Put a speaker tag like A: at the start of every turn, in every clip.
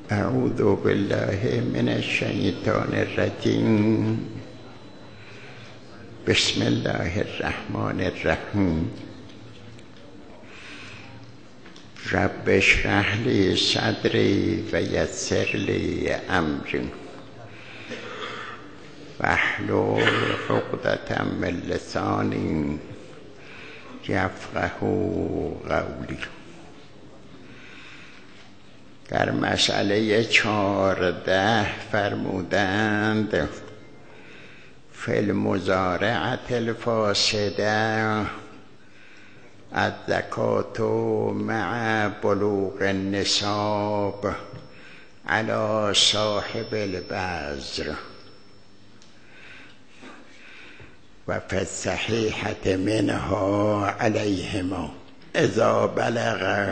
A: اعوذ بالله من الشیطان الرجیم. بسم الله الرحمن الرحیم. رب اشرح لی صدری و یسر لی امری واحلل عقدة من لسانی یفقهوا قولی. در مسئله 14 فرمودند فی المضارعة الفاسده الزکاة مع بلوغ النصاب علی صاحب البذر و فی الصحیحة منها علیهما اذا بلغ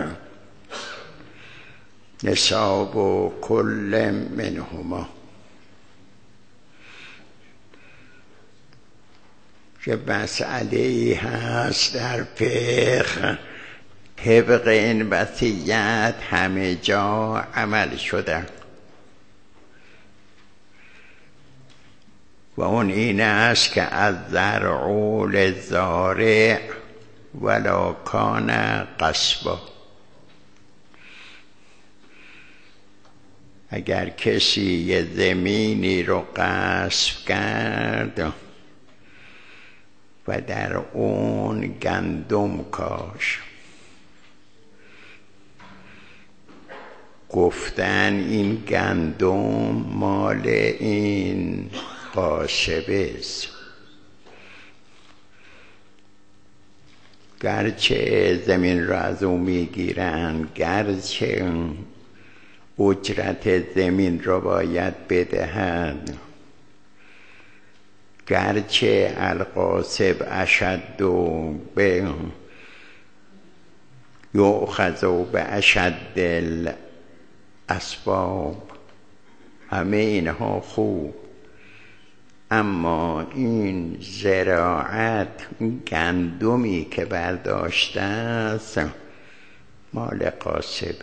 A: نصاب کل منهما. که مسئله هست در فقه طبق این وصیت همه جا عمل شده و اون این است که از زرع للزارع ولا کان غصبا. اگر کسی یه زمینی رو غصب کرد و در اون گندم کاشت، گفتن این گندم مال این غاصبه است، گرچه زمین را از او میگیرن، گرچه اجرت زمین را باید بدهد، گرچه الغاصب اشد به یؤخذ باشد الاسباب، همه اینها خوب، اما این زراعت، این گندمی که برداشته است مال غاصب.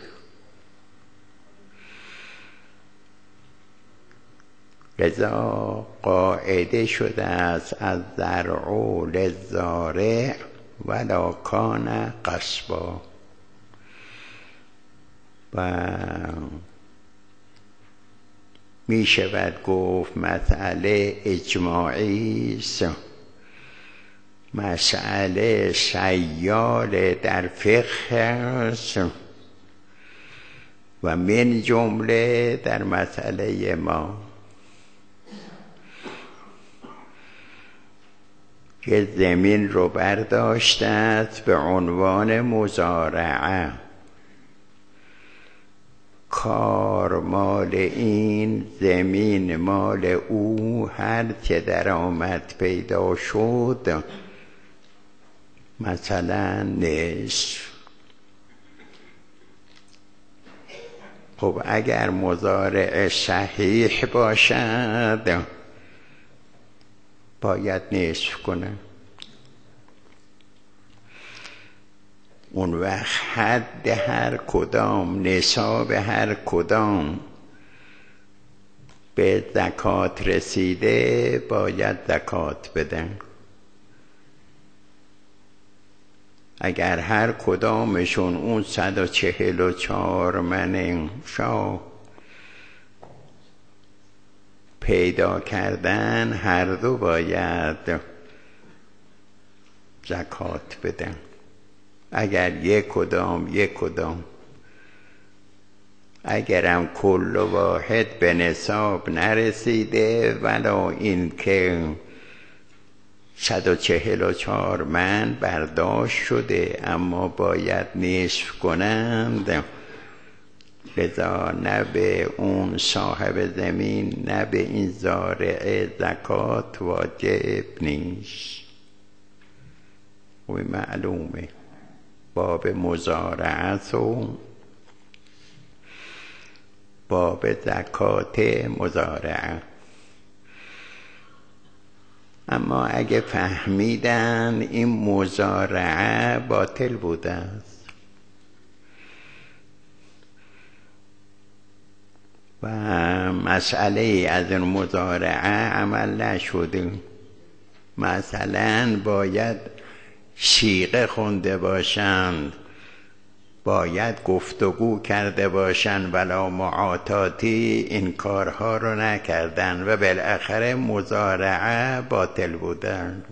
A: لذا قاعده شده است از زرع للزارع ولا کان غصبا. و می شود گفت مسئله اجماعی است، مسئله سیال در فقه است و من جمله در مسئله ما که زمین رو برداشته است به عنوان مزارعه، کار مال این، زمین مال او، هر چه درآمد پیدا شد مثلا نصف. خب اگر مزارع صحیح باشد باید نصف کنه. اون وقت حد هر کدام، نصاب هر کدام به زکات رسیده باید زکات بدن. اگر هر کدامشون اون 144 من شاه پیدا کردن، هر دو باید زکات بدن. اگر یک کدام اگرم کل واحد به نصاب نرسیده ولا این که 144 من برداشت شده اما باید نصف کنند، لذا نه به اون صاحب زمین نه به این زارع زکات واجب نیست. و معلومه باب مزارعت و باب زکات مزارعه. اما اگه فهمیدن این مزارعه باطل بوده است، و مسئله از این مضارعه عمل نشده. مثلا باید صیغه خونده باشند، باید گفتگو کرده باشند، ولا معاطاتی این کارها رو نکردن و بالاخره مضارعه باطل بودن.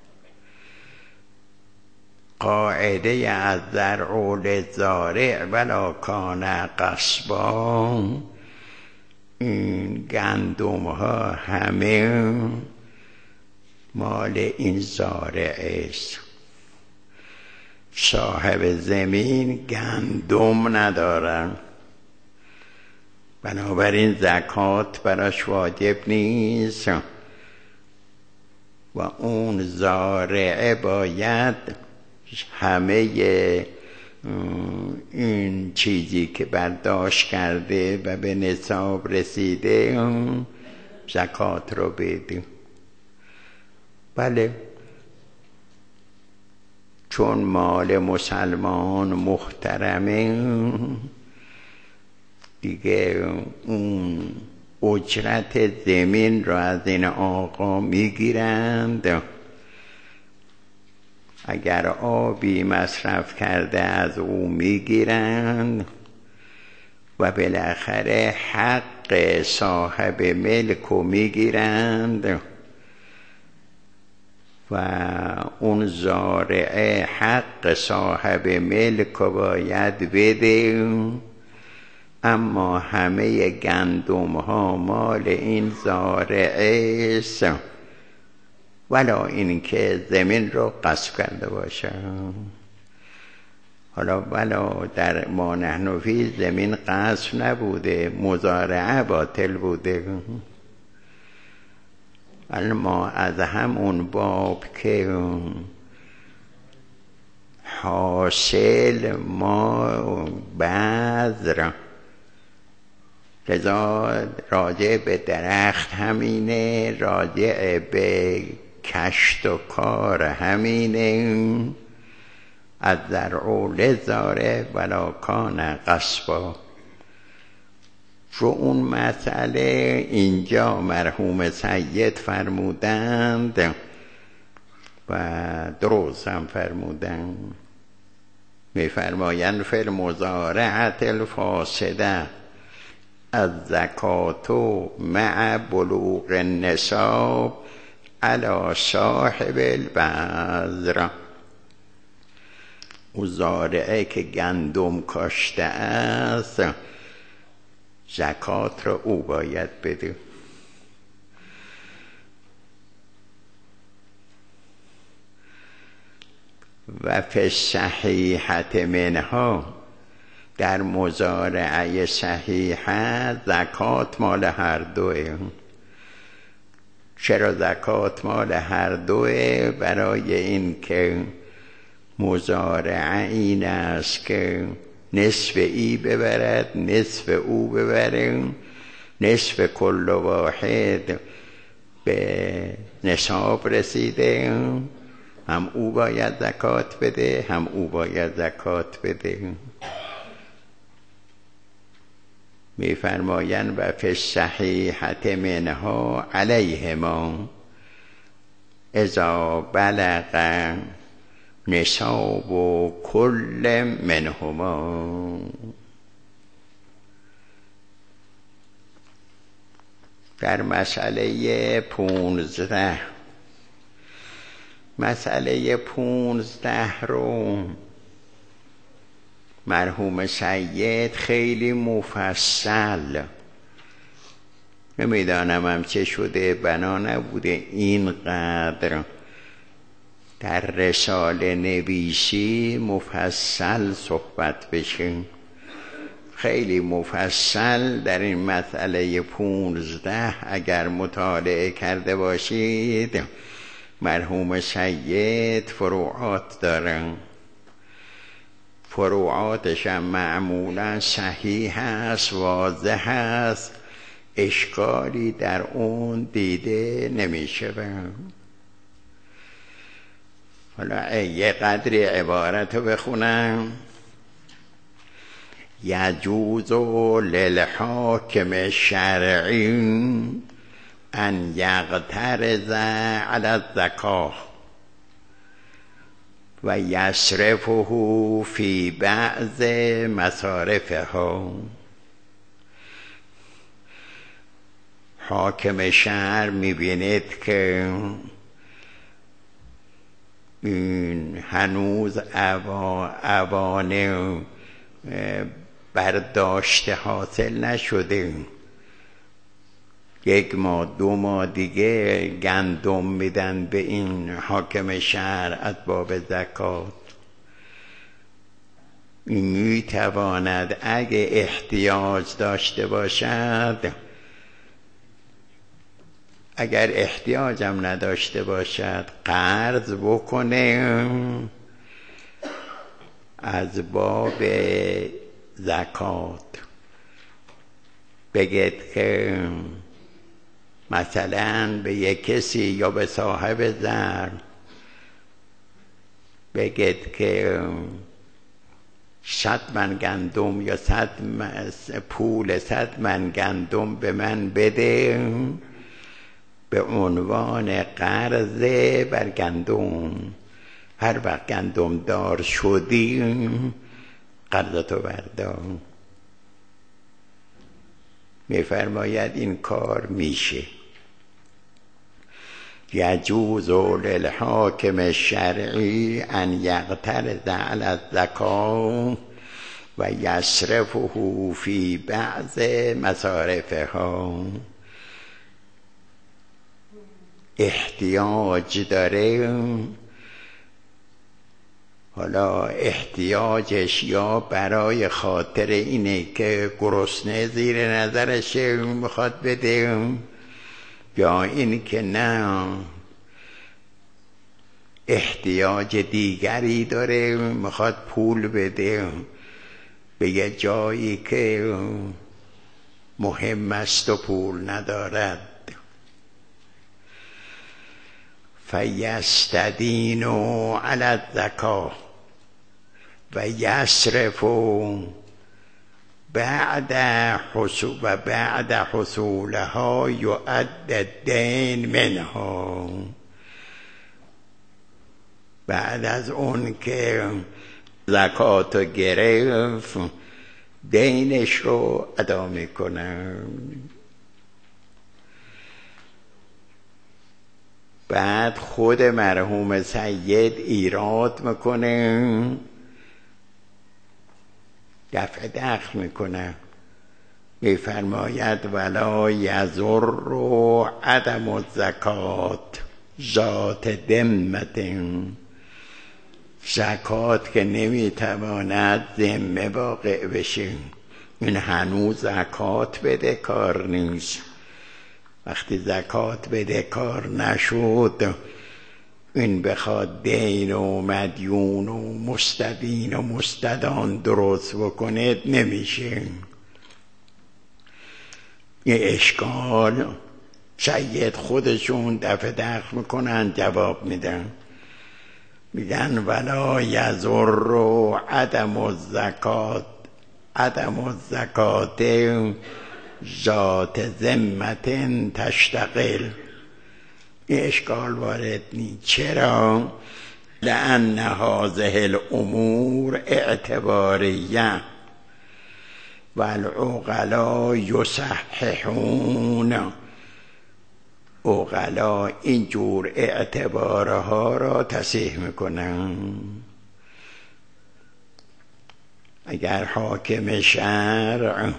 A: قاعده از زرع للزارع ولا کان قصبا، این گندم ها همه مال این زارع است. صاحب زمین گندم ندارن، بنابراین زکات براش واجب نیست و اون زارعه باید همه این چیزی که برداشت کرده و به نصاب رسیده زکات رو بده. بله، چون مال مسلمان محترمه دیگه اون اجرت زمین رو از این آقا میگیرند. اگر آبی مصرف کرده از او میگیرند و بالاخره حق صاحب ملک رو میگیرند و اون زارعه حق صاحب ملک رو باید بده، اما همه گندم ها مال این زارعه است، ولا این که زمین رو غصب کرده باشه. حالا ولا در ما نحن فی زمین غصب نبوده، مزارعه باطل بوده. ما از همون باب که حاصل ما بذر، لذا راجع به درخت همینه، راجع به کشت و کار همینه. از زرع للزارع ولا کان قصبا. رو اون مسئله اینجا مرحوم سید فرمودند و درست هم فرمودند. میفرمایند فی المزارعة الفاسده الزکات مع بلوغ النصاب علی صاحب البذر. او زارعه که گندم کاشته است زکات را او باید بده. و فی الصحیحة منها، در مزارعه صحیحه زکات مال هر دوه. چرا زکات مال هر دوه؟ برای این که مزارعه این است که نصف ای ببرد نصف او ببره، نصف کل واحد به نصاب رسیده، هم او باید زکات بده هم او باید زکات بده. میفرمایند و فی الصحیحة منها علیهما اذا بلغ نصاب کل منهما. در مسئله 15 رو مرحوم سید خیلی مفصل، نمیدانم هم چه شده بنا نبوده اینقدر در رساله نویسی مفصل صحبت بشه. خیلی مفصل در این مسئله 15 اگر مطالعه کرده باشید، مرحوم سید فروعات دارن، فروعاتش هم معمولا صحیح است، واضح است، اشکالی در اون دیده نمیشه. حالا یه قدری عبارت رو بخونم. یجوز للحاکم الشرعی ان یقترض علی الزکاة و یصرفه فی بعض مصارفها. حاکم شهر میبینید که این هنوز اوان برداشت حاصل نشده، 1 ماه 2 ماه دیگه گندم میدن به این حاکم شهر از باب زکات. این میتواند اگه احتیاج داشته باشد، اگر احتیاجم نداشته باشد قرض بکنه از باب زکات. بگید که مثلا به یک کسی یا به صاحب زر بگید که 100 من گندم یا 100 من گندم به من بده به عنوان قرض بر گندم. هر وقت گندم دار شدی قرضتو بردار. میفرماید این کار میشه. یجوز للحاکم الشرعی ان یقترض علی الزکاة و یصرفه فی بعض مصارفها. احتیاج داره، حالا احتیاجش یا برای خاطر اینه که گرسنه زیر نظرشه میخواد بده، یا این که نه احتیاج دیگری داره میخواد پول بده به یه جایی که مهم است و پول ندارد. فیستدین علی الزکاة و یصرف بعد حصولها یؤدی الدین منها. بعد از اون که زکاتو گرفت دینش رو ادا میکنه. بعد خود مرحوم سید ایراد میکنه، دفع دخل میکنه، میفرماید ولا یضر عدم الزکات ذات ذمة. زکات که نمیتواند ذمه واقع بشه، این هنوز زکات بده کار نیست. وقتی زکات بده کار نشد، این بخواد دین و مدیون و مستدین و مستدان درست بکنه نمیشه. یه اشکال سید خودشون دفع دخل میکنن جواب میدن، میگن ولا یضر عدم الزکات ذات ذمة تشتغل. این اشکال وارد نیست. چرا؟ لأن هذه الامور اعتباریه و العقلاء یصححون. عقلا اینجور اعتبارها را تصحیح میکنن. اگر حاکم شرع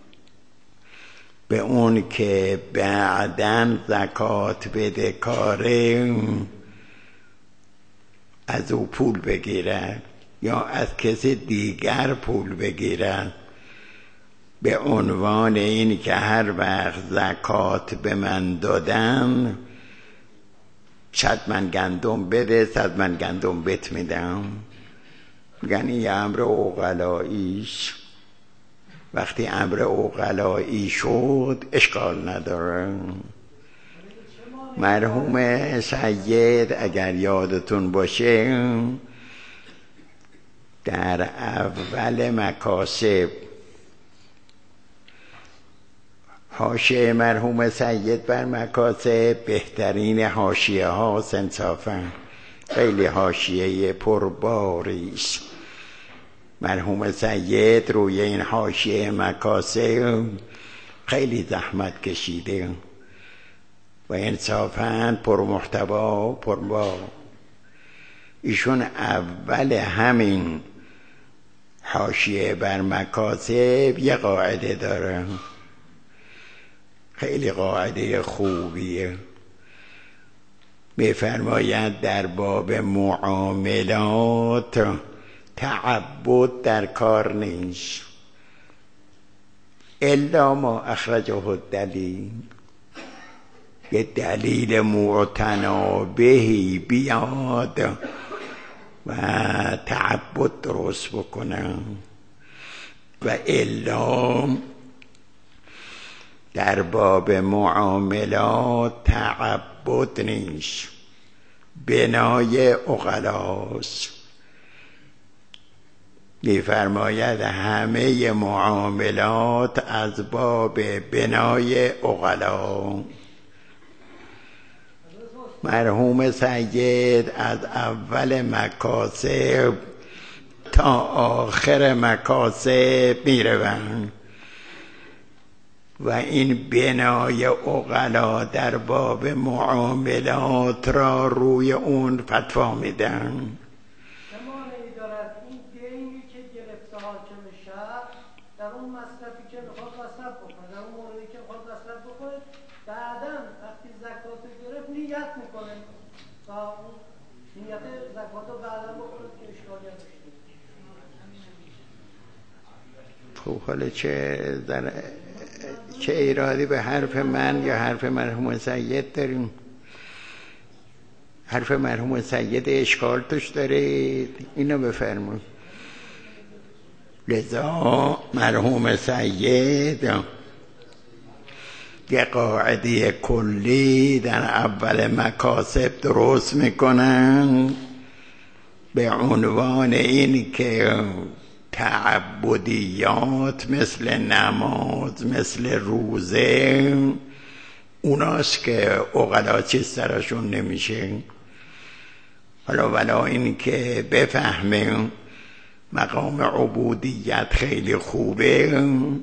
A: به اون که بعداً زکات بده کاره از او پول بگیرد یا از کسی دیگر پول بگیرد به عنوان این که هر وقت زکات به من دادن 100 من گندم بده 100 من گندم بهت میدم، میگن این امر عقلاییش. وقتی امر عقلایی شد اشکال نداره. مرحوم سید اگر یادتون باشه در اول مکاسب حاشیه مرحوم سید بر مکاسب بهترین حاشیه هاست انصافا، خیلی حاشیه پرباری است. مرحوم سید روی این حاشیه مکاسب خیلی زحمت کشیده و انصافا پرمحتوا پربار. ایشون اول همین حاشیه بر مکاسب یه قاعده داره، خیلی قاعده خوبیه. می‌فرماید در باب معاملات تعبد در کار نیست، الا ما اخرجه الدلیل. یه دلیل معتنابهی بیاد و تعبد درست بکنم و الا در باب معاملات تعبد نیست، بنای عقلاست. می‌فرماید همه معاملات از باب بنای عقلا. مرحوم سید از اول مکاسب تا آخر مکاسب میروند و این بنای عقلا در باب معاملات را روی اون فتوا میدن.
B: در اون مصرفی که میخواد مصرف بکنه، در اون موردی که میخواد مصرف بکنه، بعداً وقتی زکات گرفت نیت میکنه و اون نیت زکات رو بعداً بکنه که اشکالی نداشته.
A: خب حالا چه ایرادی به حرف من یا حرف مرحوم سید داریم؟ حرف مرحوم سید اشکال توش دارید؟ اینو بفرمایید. لذا مرحوم سید یه قاعده کلی در اول مکاسب درست میکنن به عنوان این که تعبدیات مثل نماز، مثل روزه، اوناست که عقلا چیز سرشون نمیشه. حالا ولا این که بفهمیم مقام عبودیت خیلی خوبه،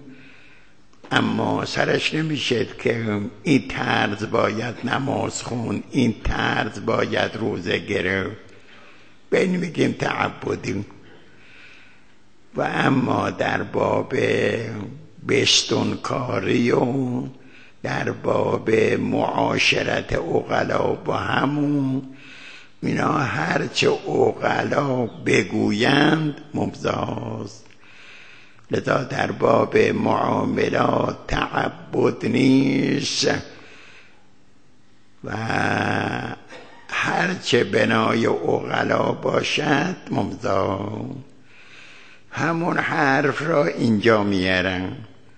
A: اما سرش نمیشه که این طرز باید نماز خون، این طرز باید روزه گرفت، به این میگیم تعبدی. و اما در باب بستونکاری و در باب معاشرت عقلا با همون، اینا هرچه عقلا بگویند ممتاز. لذا در باب معاملات تعبد نیست و هرچه بنای عقلا باشد ممتاز. همون حرف را اینجا میارن،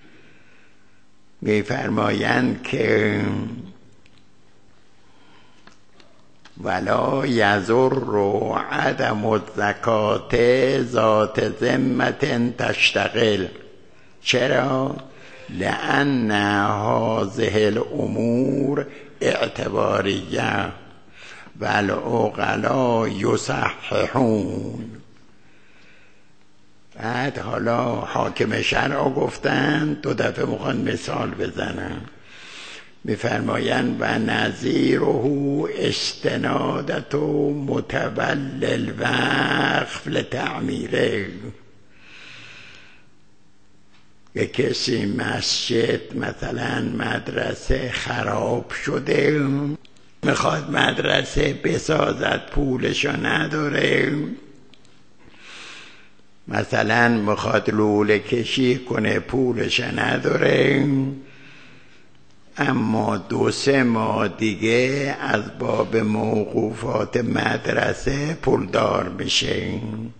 A: میفرمایند که ولا یضر عدم الزکات ذات ذمة تشتغل. چرا؟ لأن هذه الامور اعتباریه و العقلا یصححون. بعد حالا حاکم شرع گفتن، دو دفعه میخوان مثال بزنن. میفرمایند و نظیره استنادت متولی الوقف لتعمیره. یک کسی مسجد مثلا مدرسه خراب شده، میخواد مدرسه بسازد، پولشو نداره، مثلا میخواد لوله کشی کنه، پولش نداره، اما 2-3 ماه دیگه از باب موقوفات مدرسه پولدار میشه،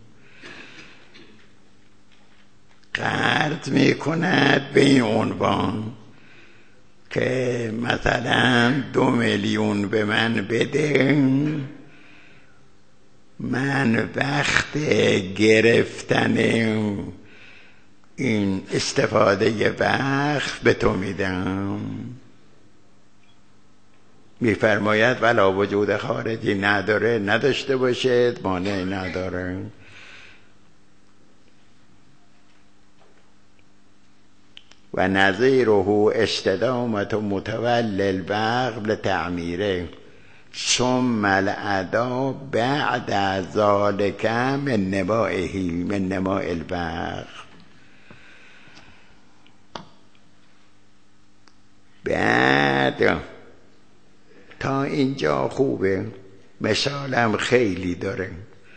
A: قرض میکند به این عنوان که مثلا 2 میلیون به من بده، من وقت گرفتن این استفاده وقف به تو میدم. میفرماید ولا وجود خارجی نداره، نداشته باشد مانع نداره. و نظیره استدامت متولی الوقف لتعمیره ثم الأدا بعد ذلك من نمائه من نماء الوقف. بعد تا اینجا خوبه، مثالم خیلی داره.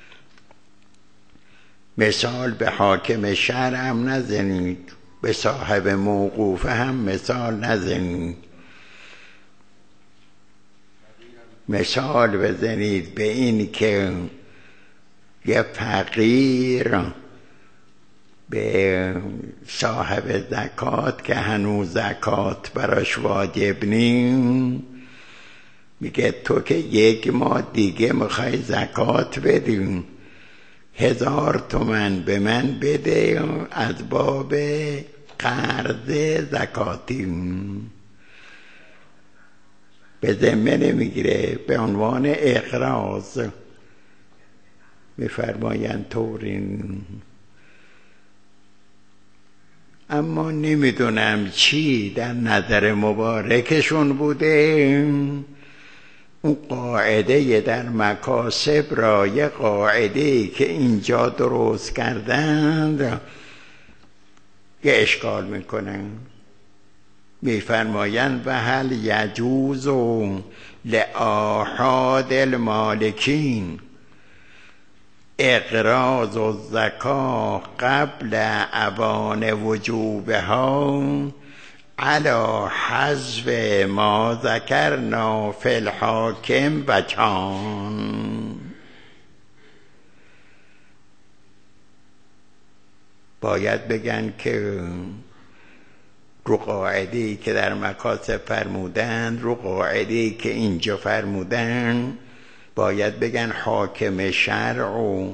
A: مثال به حاکم شرع هم نزنید، به صاحب موقوفه هم مثال نزنید. مثال بزنید به این که یه فقیر به صاحب زکات که هنوز زکات براش واجب نیم میگه تو که 1 ماه دیگه میخوای زکات بدیم، 1000 تومن به من بده از باب قرض زکاتیم. به ذمه نمیگیره، به عنوان اقراض. میفرمایند طورین. اما نمیدونم چی در نظر مبارکشون بوده، اون قاعده در مکاسب را یه قاعده که اینجا درست کردند یه اشکال میکنن. میفرمایند و هل یجوز لآحاد المالکین اقراض الزکاة قبل اوان وجوبها علی حذف ما ذکرنا فی الحاکم وجهان. باید بگن که رو قاعده‌ای که در مکاسب فرمودند، رو قاعده‌ای که اینجا فرمودند، باید بگن حاکم شرع و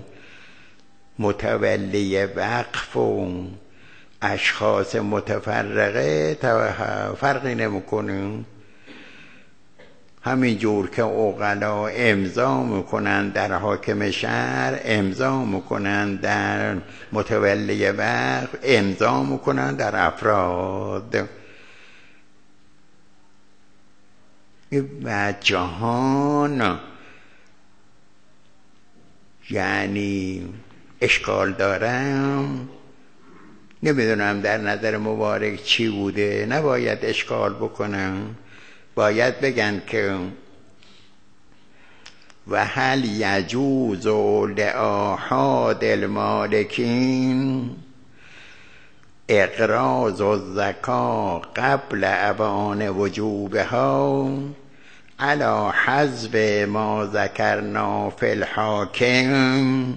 A: متولی وقف و اشخاص متفرقه فرقی نمیکنه. همین جور که عقلا امضا میکنن در حاکم شرع، امضا میکنن در متولی وقف، امضا میکنن در افراد. و جهان یعنی اشکال دارم، نمیدونم در نظر مبارک چی بوده، نباید اشکال بکنم. باید بگن که و هل یجوز لآحاد المالکین اقراض الزکاة قبل اوان وجوبها علی حذف ما ذکرنا فی الحاکم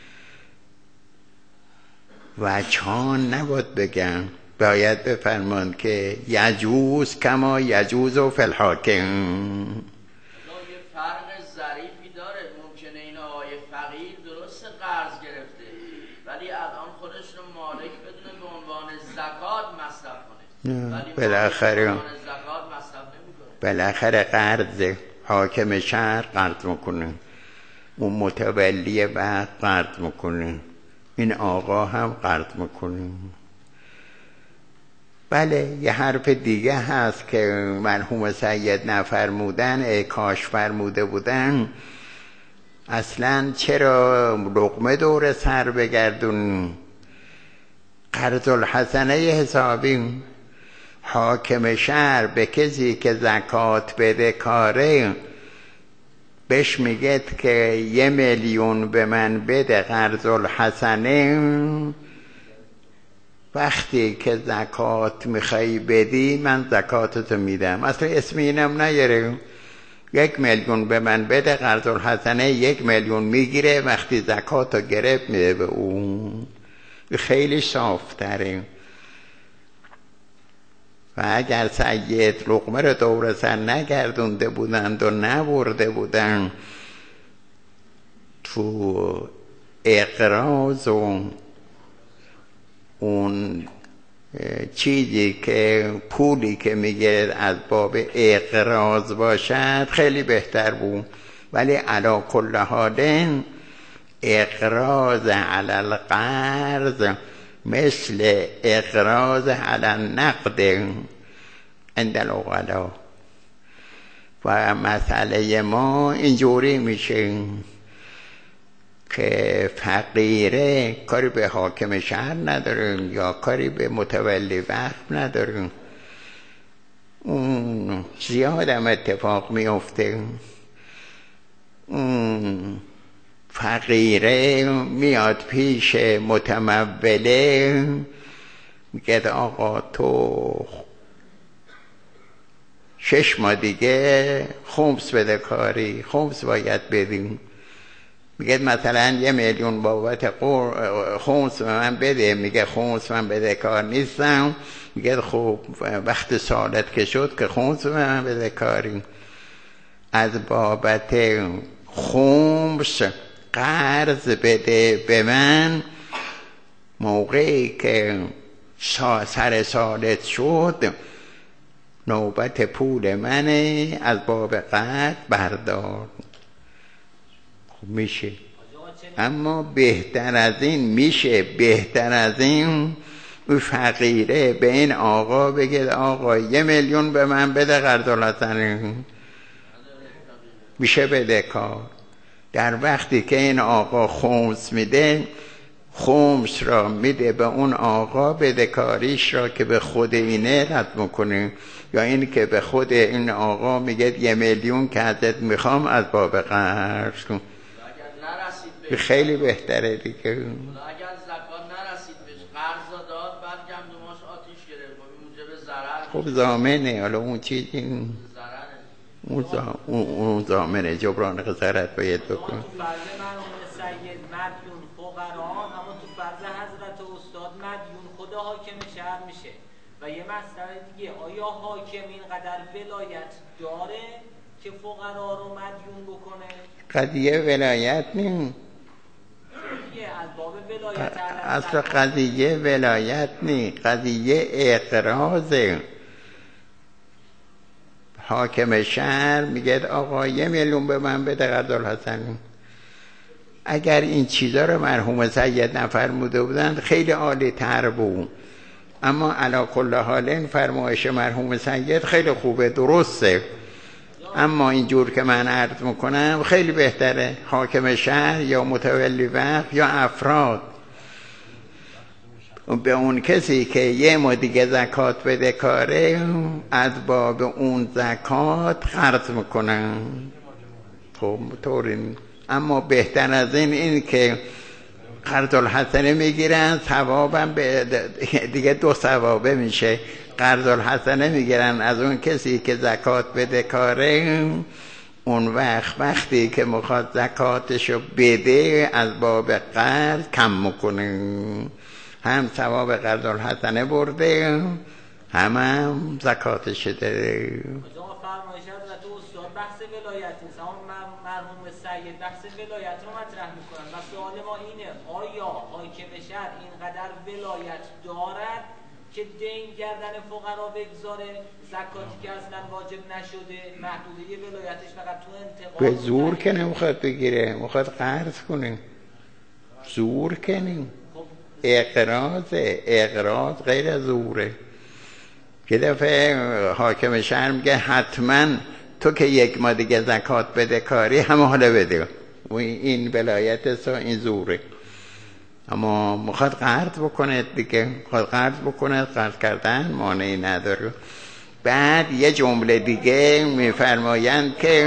A: وجهان نباید بگن، باید بفرمان که یجوز کما یجوز فی الحاکم.
C: یه فرق ظریفی داره. ممکنه این آقای فقیر درست قرض گرفته ولی الان خودش رو مالک بدونه به عنوان زکات مصرف کنه، ولی
A: بالاخره
C: زکات مصرف نمیکنه.
A: بالاخره قرض حاکم شهر قرض میکنه، اون متولی وقت قرض میکنه، این آقا هم قرض میکنه. بله یه حرف دیگه هست که مرحوم سید نفرمودن، کاش فرموده بودن، اصلا چرا لقمه دور سر بگردون؟ قرض الحسنه حسابی. حاکم شهر به کسی که زکات بده کاره بهش میگه که 1 میلیون به من بده قرض الحسنه، وقتی که زکات میخوای بدی من زکاتتو میدم، اصلا اسم اینم نیاره. 1 میلیون به من بده قرض الحسنه، 1 میلیون میگیره، وقتی زکاتو گرفت میده به اون. خیلی صافتره. و اگر سید لقمه رو دور سر نگردونده بودند و نبرده بودند تو اقراض و اون چیزی که پولی که میگه از باب اقراض باشد خیلی بهتر بود، ولی علی کل حال اقراض علی القرض مثل اقراض علی النقد عند العقلاء. و مسئله ما اینجوری میشه که فقیره کاری به حاکم شهر نداریم یا کاری به متولی وقف نداریم، اون زیاد هم اتفاق میفته. فقیره میاد پیش متموله میگه آقا تو 6 ماه دیگه خمس بده کاری، خمس باید بدیم. میگه مثلا 1 میلیون بابت خمس من بده، میگه خمس من بده کار نیستم. میگه خب وقت سالت که شد که خمس من بده کاری. از بابت خمس قرض بده به من، موقعی که سر سالت شد نوبت پول منه، از باب قرض بردار. خب میشه، اما بهتر از این میشه، بهتر از این او فقیره به این آقا بگه آقا 1 میلیون به من بده قرض الحسنه، میشه بده کار. در وقتی که این آقا خمس میده، خمس را میده به اون آقا بدهکاریش را که به خود اینه رد میکنه، یا این که به خود این آقا میگه 1 میلیون که ازت میخوام از باب قرض کن. خیلی بهتره دیگه.
C: اگر زکات نرسید بهش قرض داد، بعد گندماش آتیش گرفت، موجب ضرر.
A: خب ضامنه، حالا اون چیزی اون ضامنه جبران خسارت باید بکن.
D: تو فرض مرحوم سید مدیون فقرا، اما تو فرض حضرت استاد مدیون خود حاکم شهر میشه. و یه مسئله دیگه، آیا حاکم اینقدر ولایت داره که فقرا رو مدیون بکنه؟
A: قضیه ولایت نیم، اصلا قضیه ولایت نی، قضیه اقراضه. حاکم شهر میگه آقا 1 میلیون به من بده قرض الحسنه. اگر این چیزا رو مرحوم سید نفرموده بودند خیلی عالی تر بود، اما علی کل حال این فرمایش مرحوم سید خیلی خوبه، درسته، اما اینجور که من عرض میکنم خیلی بهتره حاکم شهر یا متولی وقف یا افراد به اون کسی که 1 ماه دیگه زکات بده کاره، از باب اون زکات قرض میکنن. خب طوری، اما بهتر از این که قرض الحسنه میگیرن، ثوابم دیگه 2 ثوابه میشه. قرض الحسنه میگیرن از اون کسی که زکات بده کاره، اون وقتی که میخواد زکاتشو بده از باب قرض کم میکنه، هم ثواب قرض الحسنه برده هم زکاتش داره.
D: آقا فرمایش حضرت استاد بحث ولایت نیست، اما مرحوم سید بحث ولایت رو مطرح میکنن و سوال ما اینه آیا حاکم شهر اینقدر ولایت دارد که دین گردن فقرا بگذاره، زکاتی که اصلا واجب نشده، محدوده ولایتش فقط تو انتقال
A: به زور که نمیخواد بگیره، میخواد قرض کنه، زور کنیم. اقراض غیر از زوره. یه دفعه حاکم شهر میگه حتما تو که 1 ماه دیگه زکات بده کاری همه حالا بده، این ولایت این زوره. اما میخواد قرض بکنه دیگه، میخواد قرض بکنه، قرض کردن مانعی نداره. بعد یه جمله دیگه میفرمایند که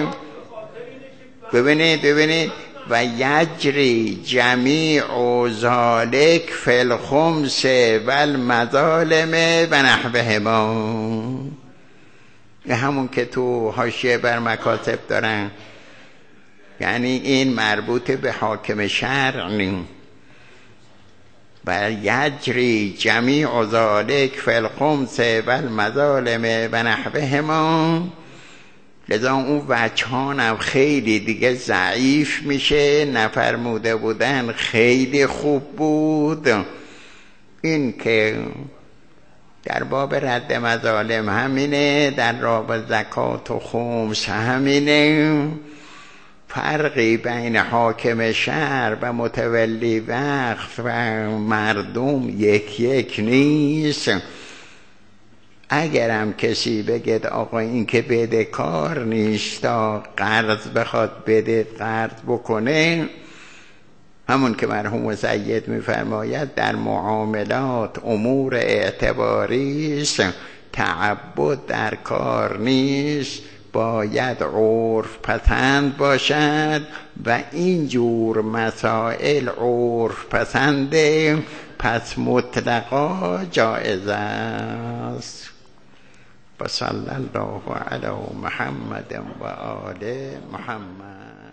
A: ببینید و یجری جمیع ذالک فی الخمس و المظالم و نحوهما. همون که تو حاشیه بر مکاتب دارن، یعنی این مربوط به حاکم شرع نیم. و یجری جمیع ذالک فی الخمس و المظالم و نحوهما. لذا اون وجهانم خیلی دیگه ضعیف میشه، نفرموده بودن خیلی خوب بود. این که در باب رد مظالم همینه، در رابط زکات و خمس همینه. فرقی بین حاکم شهر و متولی وقف و مردم یک نیست. اگرم کسی بگید آقا این که بده کار نیست تا قرض بخواد بده قرض بکنه، همون که مرحوم سید میفرماید در معاملات امور اعتباریست، تعبد در کار نیست، باید عرف پسند باشد و اینجور مسائل عرف پسنده، پس مطلقا جائز است. و صلی الله علی محمد و آل محمد.